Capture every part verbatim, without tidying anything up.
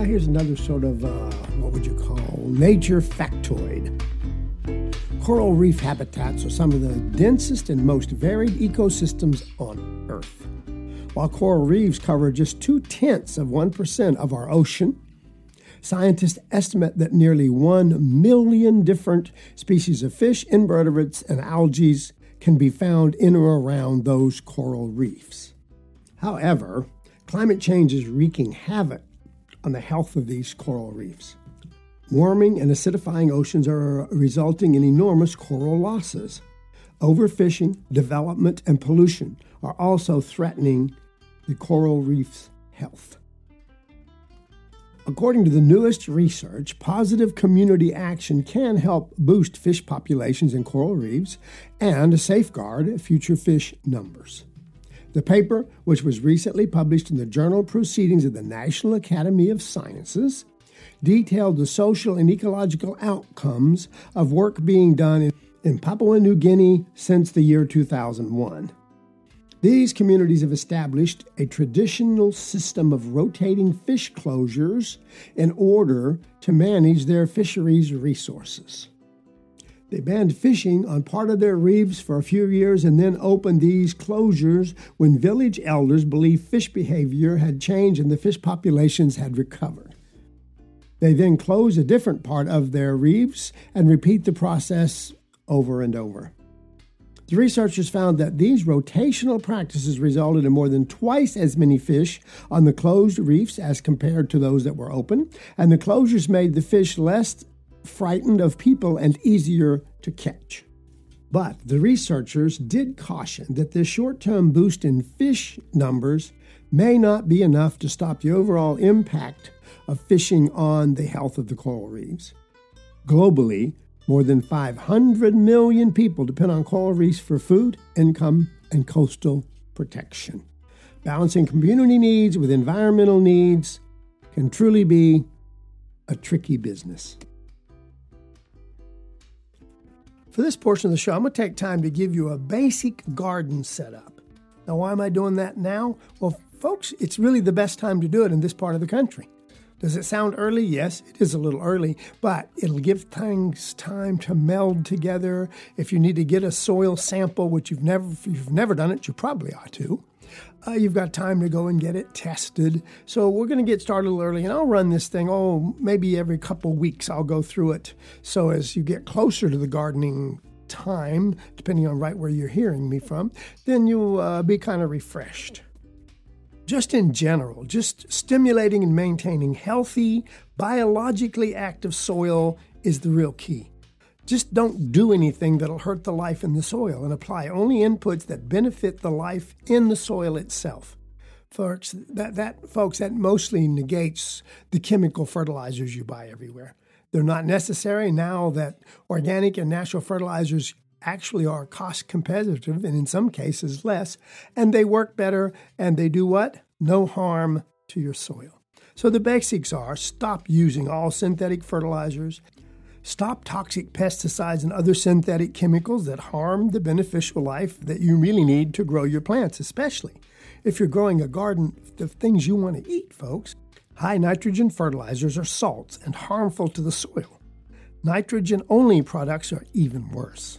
Now here's another sort of, uh, what would you call, nature factoid. Coral reef habitats are some of the densest and most varied ecosystems on Earth. While coral reefs cover just two-tenths of one percent of our ocean, scientists estimate that nearly one million different species of fish, invertebrates, and algae can be found in or around those coral reefs. However, climate change is wreaking havoc on the health of these coral reefs. Warming and acidifying oceans are resulting in enormous coral losses. Overfishing, development, and pollution are also threatening the coral reef's health. According to the newest research, positive community action can help boost fish populations in coral reefs and safeguard future fish numbers. The paper, which was recently published in the Journal Proceedings of the National Academy of Sciences, detailed the social and ecological outcomes of work being done in, in Papua New Guinea since the year two thousand one. These communities have established a traditional system of rotating fish closures in order to manage their fisheries resources. They banned fishing on part of their reefs for a few years and then opened these closures when village elders believed fish behavior had changed and the fish populations had recovered. They then close a different part of their reefs and repeat the process over and over. The researchers found that these rotational practices resulted in more than twice as many fish on the closed reefs as compared to those that were open, and the closures made the fish less frightened of people and easier to catch. But the researchers did caution that this short-term boost in fish numbers may not be enough to stop the overall impact of fishing on the health of the coral reefs. Globally, more than five hundred million people depend on coral reefs for food, income, and coastal protection. Balancing community needs with environmental needs can truly be a tricky business. For this portion of the show, I'm going to take time to give you a basic garden setup. Now, why am I doing that now? Well, folks, it's really the best time to do it in this part of the country. Does it sound early? Yes, it is a little early, but it'll give things time to meld together. If you need to get a soil sample, which you've never, if you've never done it, you probably ought to. Uh, you've got time to go and get it tested. So we're going to get started a little early, and I'll run this thing, oh, maybe every couple weeks I'll go through it. So as you get closer to the gardening time, depending on right where you're hearing me from, then you'll uh, be kind of refreshed. Just in general, just stimulating and maintaining healthy, biologically active soil is the real key. Just don't do anything that'll hurt the life in the soil and apply only inputs that benefit the life in the soil itself. Folks, that, that, folks, that mostly negates the chemical fertilizers you buy everywhere. They're not necessary now that organic and natural fertilizers actually are cost competitive and in some cases less, and they work better and they do what? No harm to your soil. So the basics are stop using all synthetic fertilizers, stop toxic pesticides and other synthetic chemicals that harm the beneficial life that you really need to grow your plants, especially if you're growing a garden of things you want to eat, folks. High nitrogen fertilizers are salts and harmful to the soil. Nitrogen-only products are even worse.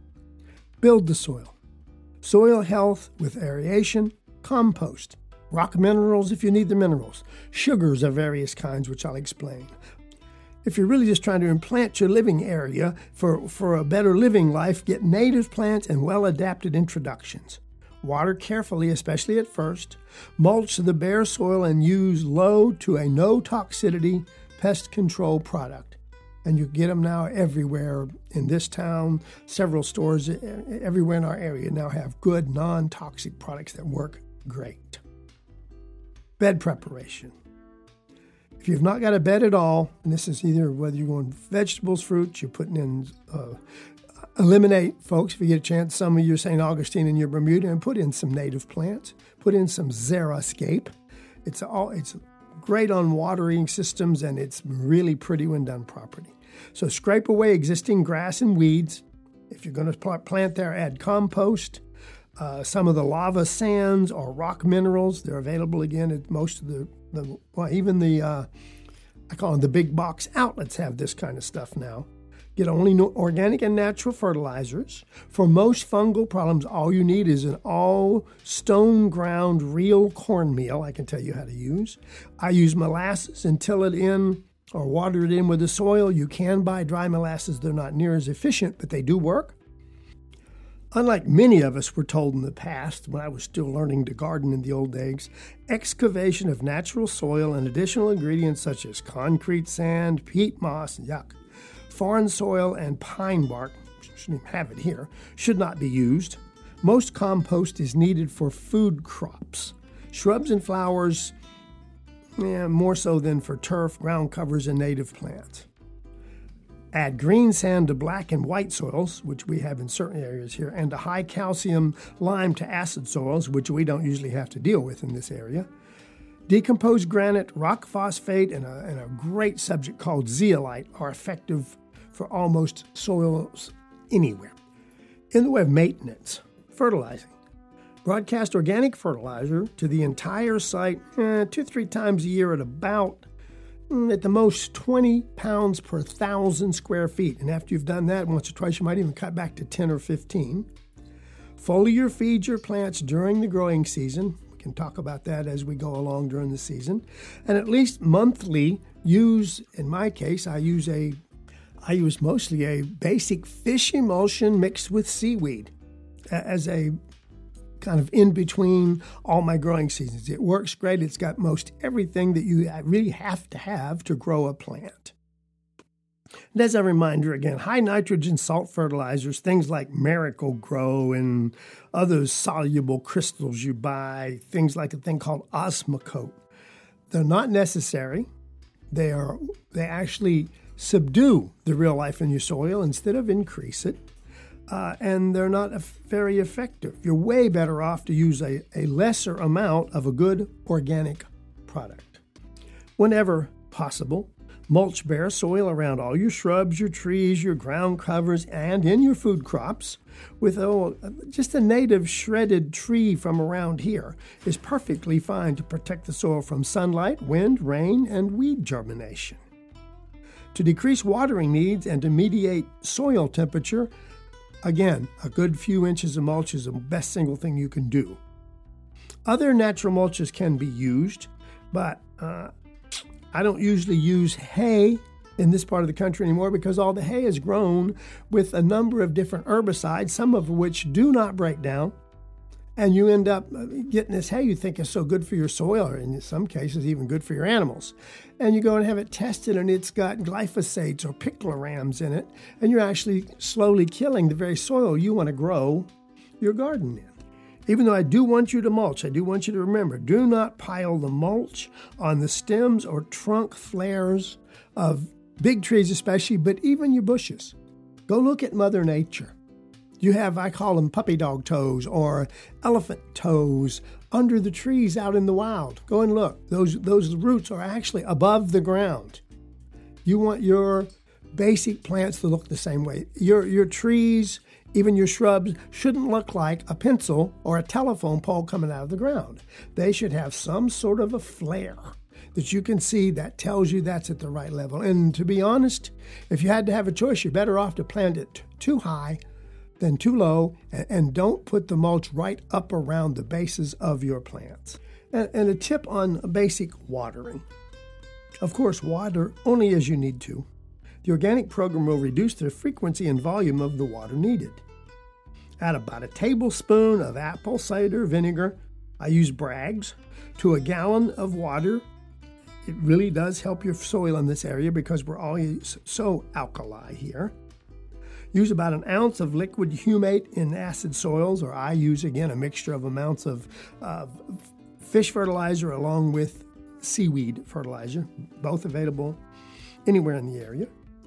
Build the soil. Soil health with aeration, compost, rock minerals if you need the minerals, sugars of various kinds, which I'll explain. If you're really just trying to implant your living area for, for a better living life, get native plants and well-adapted introductions. Water carefully, especially at first. Mulch the bare soil and use low to a no toxicity pest control product. And you get them now everywhere in this town. Several stores everywhere in our area now have good non-toxic products that work great. Bed preparation. If you've not got a bed at all, and this is either whether you're going vegetables, fruits, you're putting in, uh, eliminate, folks, if you get a chance, some of your Saint Augustine and your Bermuda, and put in some native plants. Put in some Xeriscape. It's all, it's great on watering systems, and it's really pretty when done properly. So scrape away existing grass and weeds. If you're going to plant there, add compost. Uh, some of the lava sands or rock minerals, they're available again at most of the, the well, even the uh, I call them the big box outlets have this kind of stuff now. Get only organic and natural fertilizers. For most fungal problems, all you need is an all stone ground real cornmeal I can tell you how to use. I use molasses and till it in or water it in with the soil. You can buy dry molasses. They're not near as efficient, but they do work. Unlike many of us were told in the past, when I was still learning to garden in the old days, excavation of natural soil and additional ingredients such as concrete sand, peat moss, yuck, foreign soil, and pine bark, shouldn't even have it here, should not be used. Most compost is needed for food crops, shrubs and flowers, eh, more so than for turf, ground covers, and native plants. Add green sand to black and white soils, which we have in certain areas here, and to high calcium lime to acid soils, which we don't usually have to deal with in this area. Decomposed granite, rock phosphate, and a, and a great subject called zeolite are effective for almost soils anywhere. In the way of maintenance, fertilizing. Broadcast organic fertilizer to the entire site eh, two, three times a year at about at the most twenty pounds per thousand square feet. And after you've done that once or twice, you might even cut back to ten or fifteen. Foliar feed your plants during the growing season. We can talk about that as we go along during the season. And at least monthly, use, in my case, I use a, I use mostly a basic fish emulsion mixed with seaweed as a kind of in between all my growing seasons. It works great. It's got most everything that you really have to have to grow a plant. And as a reminder again, high nitrogen salt fertilizers, things like Miracle-Gro and other soluble crystals you buy, things like a thing called Osmocote. They're not necessary. They are they actually subdue the real life in your soil instead of increase it. Uh, and they're not very effective. You're way better off to use a, a lesser amount of a good organic product. Whenever possible, mulch bare soil around all your shrubs, your trees, your ground covers, and in your food crops with oh, just a native shredded tree from around here is perfectly fine to protect the soil from sunlight, wind, rain, and weed germination. To decrease watering needs and to mediate soil temperature, again, a good few inches of mulch is the best single thing you can do. Other natural mulches can be used, but uh, I don't usually use hay in this part of the country anymore because all the hay is grown with a number of different herbicides, some of which do not break down. And you end up getting this hay you think is so good for your soil, or in some cases even good for your animals. And you go and have it tested and it's got glyphosates or piclorams in it, and you're actually slowly killing the very soil you want to grow your garden in. Even though I do want you to mulch, I do want you to remember, do not pile the mulch on the stems or trunk flares of big trees especially, but even your bushes. Go look at Mother Nature. You have, I call them puppy dog toes or elephant toes under the trees out in the wild. Go and look. Those, those roots are actually above the ground. You want your basic plants to look the same way. Your, your trees, even your shrubs, shouldn't look like a pencil or a telephone pole coming out of the ground. They should have some sort of a flare that you can see that tells you that's at the right level. And to be honest, if you had to have a choice, you're better off to plant it too high than too low, and don't put the mulch right up around the bases of your plants. And a tip on basic watering. Of course, water only as you need to. The organic program will reduce the frequency and volume of the water needed. Add about a tablespoon of apple cider vinegar, I use Bragg's, to a gallon of water. It really does help your soil in this area because we're always so alkali here. Use about an ounce of liquid humate in acid soils, or I use, again, a mixture of amounts of uh, fish fertilizer along with seaweed fertilizer, both available anywhere in the area.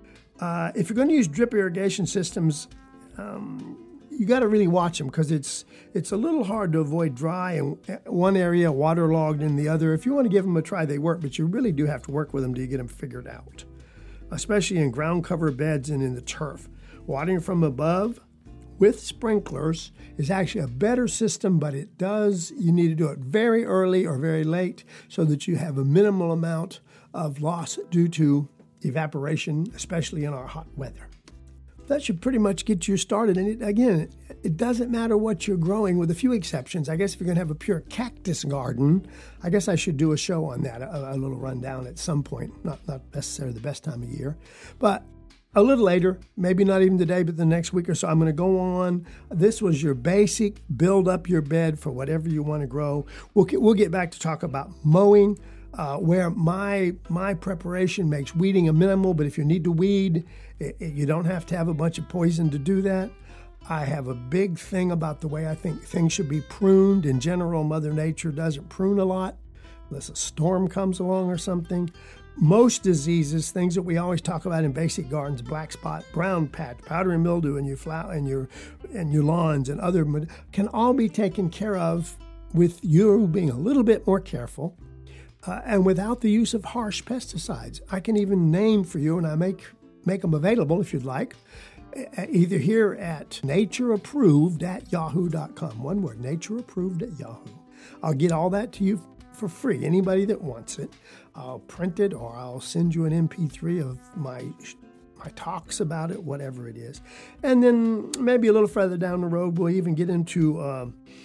Uh, if you're going to use drip irrigation systems, um, you got to really watch them because it's it's a little hard to avoid dry in one area, waterlogged in the other. If you want to give them a try, they work, but you really do have to work with them till you get them figured out, especially in ground cover beds and in the turf. Watering from above with sprinklers is actually a better system, but it does, you need to do it very early or very late so that you have a minimal amount of loss due to evaporation, especially in our hot weather. That should pretty much get you started. And it, again, it doesn't matter what you're growing, with a few exceptions. I guess if you're going to have a pure cactus garden, I guess I should do a show on that, a, a little rundown at some point. Not, not necessarily the best time of year. But a little later, maybe not even today, but the next week or so, I'm going to go on. This was your basic build up your bed for whatever you want to grow. We'll get, we'll get back to talk about mowing, uh, where my my preparation makes weeding a minimal, but if you need to weed, it, it, you don't have to have a bunch of poison to do that. I have a big thing about the way I think things should be pruned. In general, Mother Nature doesn't prune a lot unless a storm comes along or something. Most diseases, things that we always talk about in basic gardens, black spot, brown patch, powdery mildew in your flower and your and your lawns and other, can all be taken care of with you being a little bit more careful uh, and without the use of harsh pesticides. I can even name for you, and I make make them available if you'd like, either here at natureapproved at yahoo dot com. One word, natureapproved at Yahoo. I'll get all that to you for free. Anybody that wants it, I'll print it or I'll send you an M P three of my my talks about it, whatever it is. And then maybe a little further down the road, we'll even get into uh,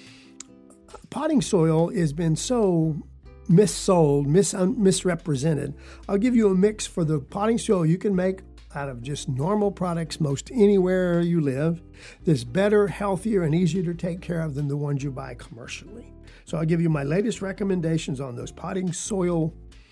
potting soil has been so missold, mis- misrepresented. I'll give you a mix for the potting soil you can make out of just normal products most anywhere you live that's better, healthier, and easier to take care of than the ones you buy commercially. So I'll give you my latest recommendations on those potting soil.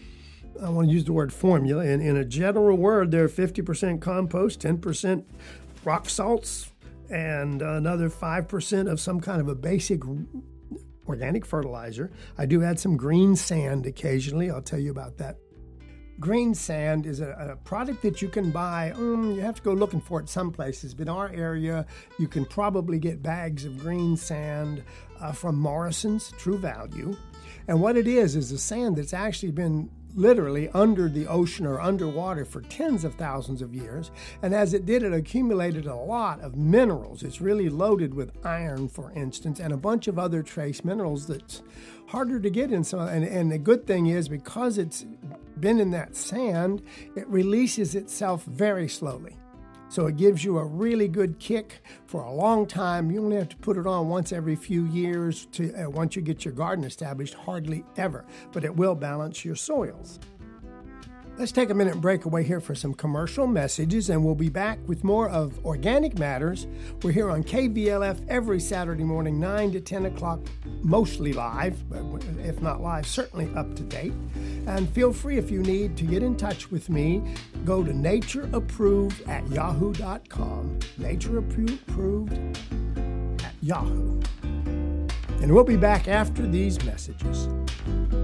I want to use the word formula. And in a general word, they're fifty percent compost, ten percent rock salts, and another five percent of some kind of a basic organic fertilizer. I do add some green sand occasionally. I'll tell you about that. Green sand is a, a product that you can buy. Um, you have to go looking for it some places, but in our area, you can probably get bags of green sand uh, from Morrison's True Value. And what it is, is a sand that's actually been literally under the ocean or underwater for tens of thousands of years. And as it did, it accumulated a lot of minerals. It's really loaded with iron, for instance, and a bunch of other trace minerals that's harder to get in. So, and, and the good thing is, because it's been in that sand, it releases itself very slowly. So it gives you a really good kick for a long time. You only have to put it on once every few years to uh, once you get your garden established, hardly ever, but it will balance your soils. Let's take a minute and break away here for some commercial messages, and we'll be back with more of Organic Matters. We're here on K V L F every Saturday morning, nine to ten o'clock, mostly live, but if not live, certainly up to date. And feel free, if you need to get in touch with me, go to natureapproved at yahoo dot com. Natureapproved at Yahoo. And we'll be back after these messages.